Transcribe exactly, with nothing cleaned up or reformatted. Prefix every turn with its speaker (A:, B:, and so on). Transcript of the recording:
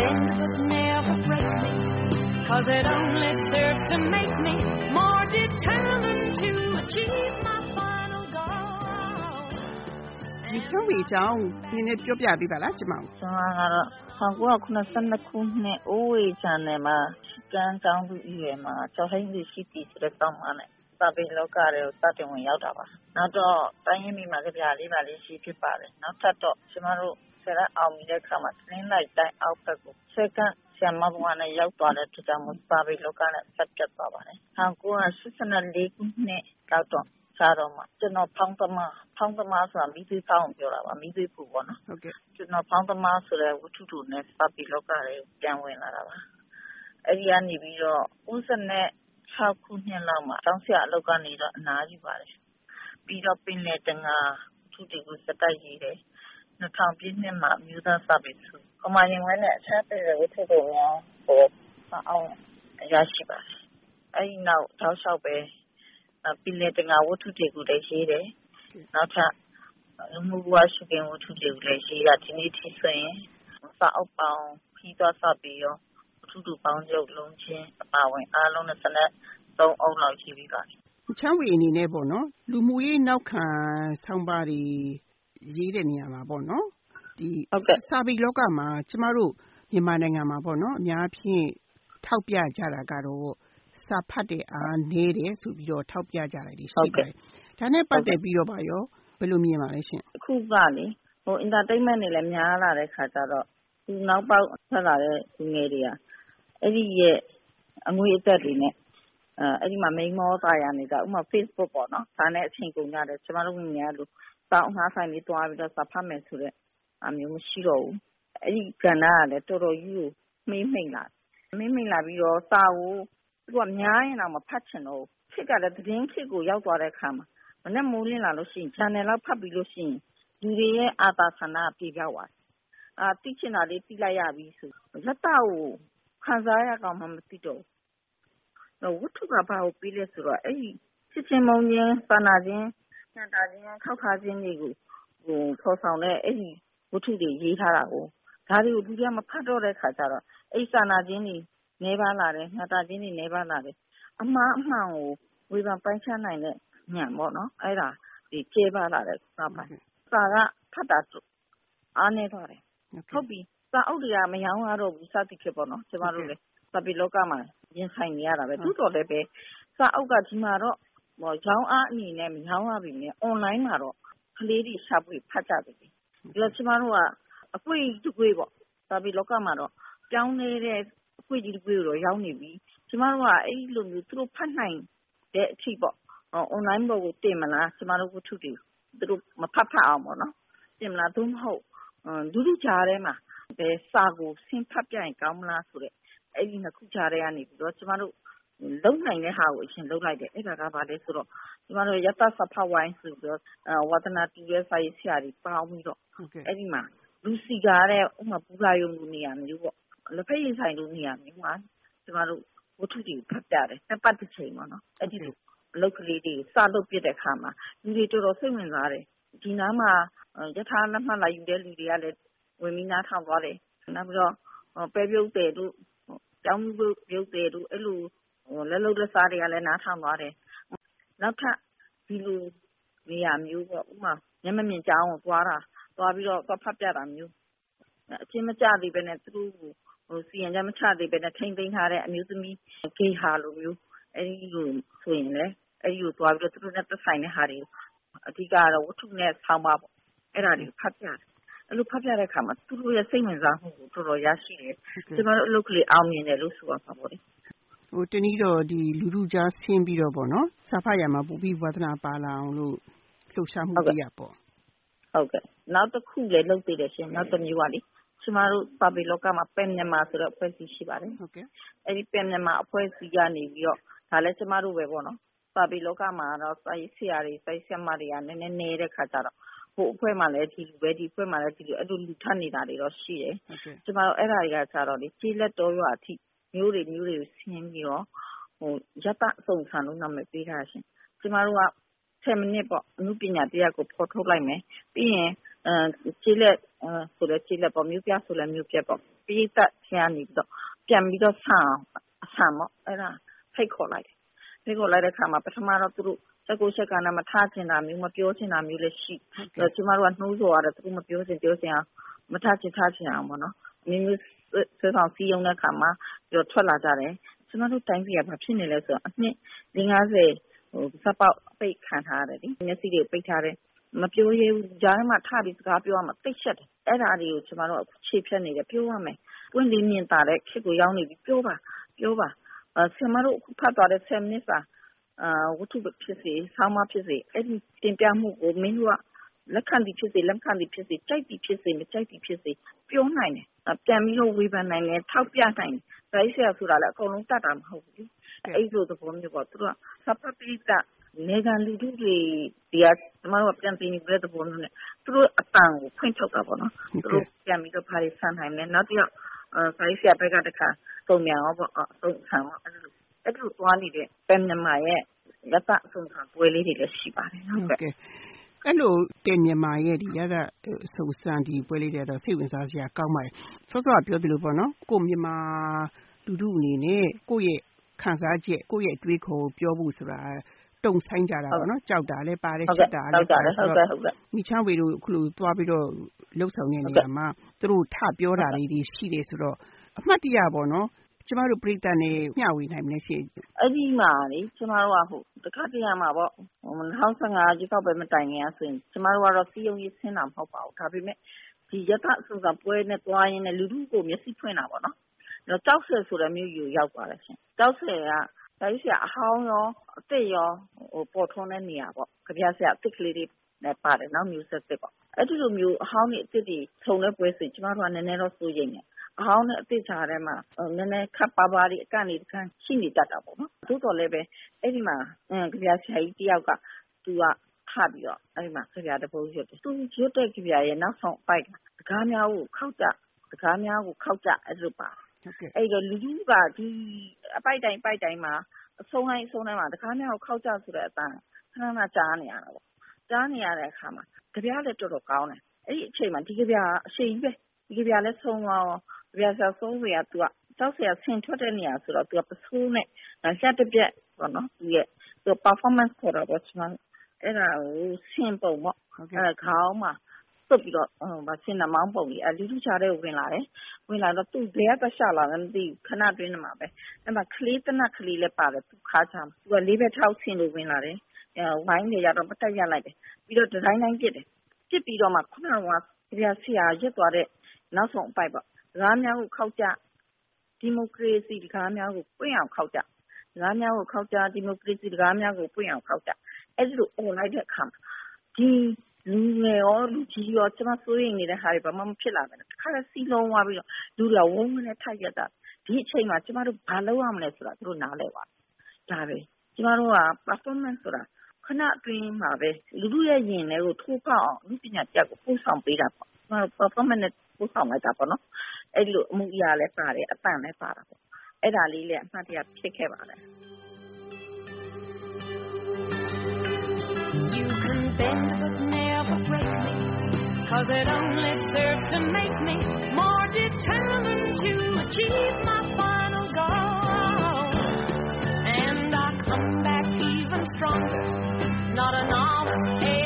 A: bend but never break me, 'cause it only serves to make me more determined to achieve my final goal.
B: ဒီချောင်းဝေအကြောင်းနည်းနည်းပြောပြပေးပါလားကျမတို့
C: ကျွန်တော်ကတော့၁၉၇၂ခုနှစ်အိုးဝေချန်နယ်မှာကန်းကောင်းသူအရွယ်မှာကျော်ဟိန်းသူရှိတီဆိုတဲ့တောင်းမှနဲ့စာပေလောကတွေကိုစတင်ဝင်ရောက်တာပါနောက်တော့တိုင်းရင်းပြည်မှာကြပြလေးပါလေးရှိဖြစ်ပါတယ်နောက်ထပ်တော့ကျွန်တော်တို့ဆရာအောင်မြင်တဲ့အခါမှာသင်းလိုက်တိုင်းအောက်ဘက်ကိုစက္ကန့်ဆရာမဘွားနဲ့ရောက်သွားတဲ့ထူထောင်မှုစာပေလောကနဲ့ဆက်ပြတ်သွားပါတယ်၁၉၈၄ခုနှစ်လောက်တော့စားတော့မှကျွန်တော်ဖောင်းသမားဖောင်းသမားဆိုတာမိသွေးဖောင်းပြောတာပါမိသွေးပူပေါ့နော်
B: ဟုတ်ကဲ့
C: ကျွန်တော်ဖောင်းသမားဆိုတဲ့ဝတ္ထုတူနဲ့စာပေလောကတွေပြန်ဝင်လာတာပါအဲ့ဒီကနေပြီးတော့၉၆ခုနှစ်လောက်မှာတောင်းဆရာအလုပ်ကနေတော့အနားယူပါတယ်ပြီးတော့ပင်လေတငါသူတီကိုစတိုက်ရေးတယ်၂၀၀၀ပြည့်နှစ်မှာမြို့သားစာပေစုကမာရင်ဝဲနဲ့အချမ်းတဲ့ဝတ္ထုတူများဟိုအောင်ရရှိပါတယ်အဲ့ဒီနောက်တောက်လျှောက်ပဲပင်လေတငါဝတ္ထုတွေကိုလည်းရေးတယ်နောက်ထပ်လူမှုဘဝရှိခင်ဝတ္ထုတွေကိုလည်းရေးတာဒီနေ့ထိဆိုရင်စာအုပ်ပေါင်းခီးသွားစာပေရောဝတ္ထုတူပေါင်းချုပ်လုံးချင်းအပါဝင်အားလုံးနဲ့စနက်သုံးအုပ်လောက်ရှိပြီးပါ
B: ချမ်းဝေအနေနဲ့ပေါ့နော်လူမှုရေးနောက်ခံဆောင်းပါးတွေရေးတဲ့နေရာမှာပေါ့နော်ဒီစာပေလောကမှာကျမတို့မြန်မာနိုင်ငံမှာပေါ့နော်အများဖြင့်ထောက်ပြကြတာကတော့စာဖတ်တဲ့အားနည်းတယ်ဆိုပြီးတော့ထောက်ပြကြတယ်ဒီရှိပါတယ်ဒါနဲ့ပတ်သက်ပြီးတော့ပါရောဘယ်လိုမြင်ပါလဲရှင်
C: အခုကလေဟို entertainment တွေလည်းများလာတဲ့ခါကျတော့ဒီနောက်ပေါက်ဆက်လာတဲ့ဒီငယ်တွေကအဲ့ဒီရဲ့အငွေအသက်တွေနဲ့အဲအဲ့ဒီမှာမိန်းမောသားရနေတာဥပမာ Facebook ပေါ့နော်ဒါနဲ့အချိန်ကုန်ရတယ်ကျမတို့ငယ်ငယ်လို့စောင်းငှားဆိုင်လေးတွားပြီးတော့စာဖတ်မယ်ဆိုတဲ့အမျိုးမရှိတော့ဘူးအဲ့ဒီကဏ္ဍကလည်းတော်တော်ကြီးကိုမှိမ့်မှိန်လာမှိမ့်မှိန်လာပြီးတော့စာကိုသူကများရင်တော့မဖတ်ချင်တော့ဘူးခေတ်ကလည်းသတင်းခေတ်ကိုရောက်သွားတဲ့အခါမှာမနဲ့မိုးလင်းလာလို့ရှိရင် channel လောက်ဖတ်ပြီးလို့ရှိရင်လူတွေရဲ့အာသာဆန္ဒပြေပြောက်သွားအာသိချင်တာလေးသိလိုက်ရပြီဆိုလက်တော့ခံစားရကောင်မှမသိတော့ဘူးဝတ္ထုကဘာကိုပြီးလဲဆိုတော့အဲ့ဒီစစ်ချင်းမုံချင်းပါနာချင်းညံတာချင်းခောက်ခါချင်းတွေကိုဟိုဖော်ဆောင်တဲ့အဲ့ဒီဝတ္ထုတွေရေးထားတာကိုဒါတွေကိုလူတွေကမဖတ်တော့တဲ့ခါကျတော့အဲ့စာနာချင်းတွေနေပါလာတယ်ညံတာချင်းတွေနေပါလာတယ်အမှားအမှန်ကိုဝေဖန်ပိုင်းခြားနိုင်တဲ့ညံပေါ့နော်အဲ့ဒါဒီကျေပါလာတဲ့စာပိုင်းစာကဖတ်တာအားနေသွားတယ်ဟုတ်ပြီစာအုပ်တွေကမရောင်းရတော့ဘူးစသဖြင့်ပေါ့နော်ကျမတို့လည်းစာပေလောကမှာရင်ဆိုင်နေရတာပဲသို့တော်လည်းပဲစာအုပ်ကဒီမှာတော့ဟောရောင်းအားအနေနဲ့မရောင်းရပြီနဲ့ online မှာတော့ကလေးတွေရှာဖွေဖတ်ကြတယ်ဒီတော့ကျမတို့ကအကွေတစ်ကွေပေါ့စာပေလောကမှာတော့ပြောင်းနေတဲ့အကွေကြီးတစ်ကွေတော့ရောက်နေပြီကျမတို့ကအဲ့လိုမျိုးသူတို့ဖတ်နိုင်တဲ့အထိပေါ့ online ပေါ်ကိုတင်မလားကျမတို့ဝတ္ထုတွေသူတို့မဖတ်ဖတ်အောင်ပေါ့နော်တင်မလားသို့မဟုတ်လူလူကြားထဲမှာဘယ်စာကိုဆင်းဖတ်ပြရင်ကောင်းမလားဆိုတဲ့အဲ့ဒီနှစ်ခုကြားထဲကနေပြီးတော့ကျမတို့လုံနိုင်တဲ့ဟာကိုအရှင်လုံလိုက်တယ်အဲ့ဒါကဘာလဲဆိုတော့ကျမတို့ရတစဖဝိုင်းဆိုပြီးတော့ဝါသနာတူရဲ့စာရေးဆရာတွေပေါင်းပြီးတော့အဲ့ဒီမှာလူစီကားတဲ့ဥမာပူဇာယုံလူနေရာမျိုးပေါ့လက်ဖက်ရည်ဆိုင်လူနေရာမျိုးမှာကျမတို့ဝတ္ထုတွေဖတ်ပြတယ်နှစ်ပတ်တစ်ချိန်ပေါ့နော်အဲ့ဒီလိုအလုပ်ကလေးတွေစလုပ်ပြတဲ့အခါမှာလူတွေတော်တော်စိတ်ဝင်စားတယ်ဒီနားမှာယထာလက်မှတ်လာယူတဲ့လူတွေကလည်းဝင်ပြီးနားထောင်သွားတယ်နောက်ပြီးတော့ပဲပြုတ်တယ်တို့ကျောင်းပြုတ်ပြုတ်တယ်တို့အဲ့လိုလက်လုပ်လက်စားတွေကလည်းနားထောင်သွားတယ်နောက်ထပ်ဒီလိုနေရာမျိုးပေါ့ဥမာမျက်မမြင်ကျောင်းကိုသွားတာသွားပြီးတော့ဖတ်ပြတာမျိုးအချင်းမကြသေးပဲနဲ့သူတို့ဟိုစီရင်ကြမချသေးပဲနဲ့ထိမ့်သိမ်းထားတဲ့အမျိုးသမီးဂေဟာလိုမျိုးအဲ့ဒီလိုဆိုရင်လည်းအဲ့ဒီကိုသွားပြီးတော့သူတို့နဲ့သက်ဆိုင်တဲ့ဟာတွေအဓိကတော့ဝတ္ထုနဲ့ဆောင်းပါပေါ့အဲ့ဒါတွေဖတ်ပြတယ်အဲ့လိုဖတ်ပြတဲ့အခါမှာသူတို့ရဲ့စိတ်ဝင်စားမှုကိုတော်တော်ရရှိတယ်ကျွန်တော်တို့အလုပ်ကလေးအောင်မြင်တယ်လို့ဆိုရမှာပေါ့လေ
B: ဟိုတနည်းတော့ဒီလူလူကြားဆင်းပြီးတော့ပေါ့နော်စာဖတ်ရမှာပူပြီးဝါသနာပါလာအောင်လို့လှုပ်ရှားမှုပြရပေါ့
C: ဟုတ်ကဲ့နောက်တစ်ခုလည်းလုပ်သေးတယ်ရှင်နောက်တစ်မျိုးပါလေကျမတို့စာပေလောကမှာပင်မြန်မာဆိုတော့အဖွဲ့အစည်းရှိပါတယ်
B: ဟုတ်ကဲ့
C: အဲ့ဒီပင်မြန်မာအဖွဲ့အစည်းကနေပြီးတော့ဒါလည်းကျမတို့ပဲပေါ့နော်စာပေလောကမှာတော့စာရေးဆရာတွေစာရေးဆရာမတွေကနည်းနည်းနေတဲ့ခါကျတော့ဟိုအဖွဲ့မှာလည်းဒီလိုပဲဒီအဖွဲ့မှာလည်းဒီလိုအဲ့လိုလူထပ်နေတာတွေတော့ရှိတယ်ကျမတို့အဲ့ဒါတွေကကျတော့လေကြေးလက်တော်ရွာအထိမျိုးတွေမျိုးတွေဆင်းပြီးတော့ဟိုရတအစုံခံလို့နာမည်ပေးထားရှင်ကျမတို့ကဆယ်မိနစ်ပေါ့အမှုပညာတရားကိုဖော်ထုတ်လိုက်မယ်ပြီးရင်အဲကြေးလက်ဆိုတဲ့ကြည့်လက်ပေါ့မြို့ပြဆိုလည်းမြို့ပြပေါ့ပိဋကဆရာနေပြီးတော့ပြန်ပြီးတော့ဆန်အဆန်ပေါ့အဲ့ဒါဖိတ်ခေါ်လိုက်တယ်ဖိတ်ခေါ်လိုက်တဲ့ခါမှာပထမတော့သူတို့စက်ကိုချက်ကနဲ့မထားချင်တာမျိုးမပြောချင်တာမျိုးလည်းရှိတယ်ကျမတို့ကနှိုးဆော်ရတယ်သူတို့မပြောချင်ပြောချင်အောင်မထားချင်ထားချင်အောင်ပေါ့နော်မျိုးမျိုးဆွဲဆောင်စီးရုံတဲ့ခါမှာပြောထွက်လာကြတယ်ကျမတို့တိုင်းပြည်ကဘာဖြစ်နေလဲဆိုတော့အနှစ်၄၅၀ဟိုစပောက်ပိတ်ခံထားရတယ်ဒီမျက်စိတွေပိတ်ထားတယ်မပြောရဘူးကြားထဲမှာထပြီးစကားပြောရမှာသိချက်တယ်အဲ့ဒါတွေကိုကျမတို့ခြေဖြတ်နေတယ်ပြောရမယ်ပွင့်လင်းမြင်သာတဲ့ခေတ်ကိုရောက်နေပြီပြောပါပြောပါအဲဆင်မတို့အခုဖတ်သွားတဲ့ဆယ်မိနစ်စာအာဝတ္ထုဖြစ်စေဆောင်းမဖြစ်စေအဲ့ဒီတင်ပြမှုကိုမင်းတို့ကလက်ခံသည်ဖြစ်စေလက်ခံသည်ဖြစ်စေကြိုက်သည်ဖြစ်စေမကြိုက်သည်ဖြစ်စေပြောနိုင်တယ်ပြန်ပြီးတော့ဝေဖန်နိုင်တယ်ထောက်ပြနိုင်တယ်ဒါကြီးဆရာဆိုတာလည်းအကုန်လုံးတတ်တာမဟုတ်ဘူးအဲ့ဒီလိုသဘောမျိုးပေါ့သူတို့ကစပပိတနေကလူထုတွေဒီကကျမတို့ပြန်ပြီးနေတဲ့သဘောမျိုးနဲ့သူတို့အတန်ကိုဖွင့်ထုတ်တာပေါ့နော်သူတို့ပြန်ပြီးတော့ဖားရီဆန်နိုင်တယ်နောက်တစ်ယောက်စာရေးဆရာဘက်ကတခါပုံမြန်ရောပေါ့အဆုံးဆန်ပေါ့အဲ့လိုအဲ့လိုသွားနေတဲ့ပန်မြန်မာရဲ့လက်ပတ်အဆုံးဆန်ပွဲလေးတွေလည်းရှိပါတယ်ဟုတ်ကဲ့
B: အဲ့လိုတင်မြန်မာရဲ့ဒီရတာစုံစမ်းဒီပွဲလေးတွေတော့စိတ်ဝင်စားစရာကောင်းပါတယ်ဆောစောကပြောသလိုပေါ့နော်ကိုမြန်မာလူထုအနေနဲ့ကိုယ့်ရဲ့ခံစားချက်ကိုယ့်ရဲ့တွေးခေါ်ပြောဖို့ဆိုတာတုံဆိုင်ကြတာပေါ့နော်ကြောက်တာလည်းပါတယ်ရှက်တာလည်းပါတယ်ဆိုတော့မိချဝေတို့အခုလိုသွားပြီးတော့လှုပ်ဆောင်နေနေမှာသူတို့ထပြောတာလေးတွေရှိတယ်ဆိုတော့အမှတ်တရပေါ့နော်ကျမတို့ပြိတ္တနဲ့မျှဝေနိုင်မလဲရှိ
C: အဲ့ဒီမှာလေကျမတို့ကဟိုတခါတရမှာပေါ့၂၀၁၅ကြီးတော့ပဲမတိုင်ခင်ဆိုရင်ကျမတို့ကတော့စီယုံရေးဆင်းတာမဟုတ်ပါဘူးဒါပေမဲ့ဒီရတအစုကပွဲနဲ့တွားရင်းနဲ့လူထုကိုမျက်စိဖွင့်တာပေါ့နော်တော့ကြောက်ဆယ်ဆိုတဲ့မျိုးယူရောက်သွားတယ်ရှင်ကြောက်ဆယ်ကဒါကြီးဆရာအဟောင်းရောအစ်စ်ရောဟိုပေါ်ထွန်းတဲ့နေရာပေါ့ကြပြဆရာအစ်စ်ကလေးတွေနဲ့ပါတယ်နော်မျိုးဆက်စစ်ပေါ့အဲ့ဒီလိုမျိုးအဟောင်းနဲ့အစ်စ်တွေခြုံတဲ့ပွဲဆိုကျမတို့ကနည်းနည်းတော့စိုးရိမ်နေအဟောင်းနဲ့အစ်စ်ချားထဲမှာနည်းနည်းခပ်ပါပါလေးအကန့်လေးတစ်ခါရှိနေတတ်တာပေါ့နော်သို့တော်လည်းပဲအဲ့ဒီမှာအင်းကြပြဆရာကြီးတယောက်ကသူကခါပြီးတော့အဲ့ဒီမှာကြပြတပုတ်ရွတ်တယ်သူရွတ်တဲ့ကြပြရဲ့နောက်ဆုံးပိုက်တကားများကိုခောက်ကြတကားများကိုခောက်ကြအဲ့လိုပါအဲ့တော့လူကြီးကဒီအပိုက်တိုင်းပိုက်တိုင်းမှာအဆုံးတိုင်းအဆုံးတိုင်းမှာတကားများကိုခောက်ကြဆိုတဲ့အတန်ခဏခဏကြားနေရတာပေါ့ကြားနေရတဲ့အခါမှာကြပြလည်းတော်တော်ကောင်းတယ်အဲ့ဒီအချိန်မှာဒီကြပြအရှိကြီးပဲဒီကြပြလည်းဆုံးသွားတော့ကြပြဆရာဆုံးဝေကသူကကြောက်ဆရာဆင်ထွက်တဲ့နေရာဆိုတော့သူကပစိုးနဲ့လက်တစ်ပြက်ပေါ့နော်သူရဲ့သူ performance ခေါ်တော့ပေါ့ကျွန်တော်အဲ့ဒါကိုဆင်ပုံပေါ့အဲ့ဒါခေါင်းမှာသွတ်ပြီးတော့ဟိုဗဆင်နမောင်းပုံကြီးအလူထုချတဲ့ဝင်လာတယ်ဝင်လာတော့သူ့ဘယ်ကတခြားလာလဲမသိဘူးခဏတွင်းနေမှာပဲအဲ့မှာကလေးတနက်ကလေးလည်းပါတယ်သူခါချမ်းသူကလေးဘက်ထောက်ဆင်လို့ဝင်လာတယ်အဲဝိုင်းနေရတော့မတက်ရလိုက်တယ်ပြီးတော့ဒီဇိုင်းတိုင်းပြစ်တယ်ပြစ်ပြီးတော့မှခုနကပြဆရာရက်သွားတဲ့နောက်ဆုံးအပိုက်ပေါ့စကားများကိုခောက်ကြဒီမိုကရေစီစကားများကိုပွင့်အောင်ခောက်ကြစကားများကိုခောက်ကြဒီမိုကရေစီစကားများကိုပွင့်အောင်ခောက်ကြအဲ့ဒီလိုអော်လိုက်တဲ့အခါဒီလူငယ်ရောလူကြီးရောကျမစိုးရိမ်နေတဲ့ဟာတွေဘာမှမဖြစ်လာဘူး။ခါရစီလုံးသွားပြီးတော့လူတွေဝုန်းနဲ့ထိုက်ရတာဒီအချိန်မှာကျမတို့ဘာလုပ်ရမလဲဆိုတာသူတို့နားလဲပါ။ဒါပဲကျမတို့က performance ဆိုတာခဏအတွင်းမှာပဲလူလူရဲ့ယင်တွေကိုထိုးပေါက်အောင်လူပညာချက်ကိုပို့ဆောင်ပေးတာပေါ့။ကျမတို့ performance နဲ့ပို့ဆောင်လိုက်တာပေါ့နော်။အဲ့ဒီလိုအမှုအရာလည်းပါတယ်အပန့်လည်းပါတာပေါ့။အဲ့ဒါလေးလည်းအမှတ်တရဖြစ်ခဲ့ပါတယ်။
A: You can bend but never break me, 'cause it only serves to make me more determined to achieve my final goal. And I come back even stronger, not a novice.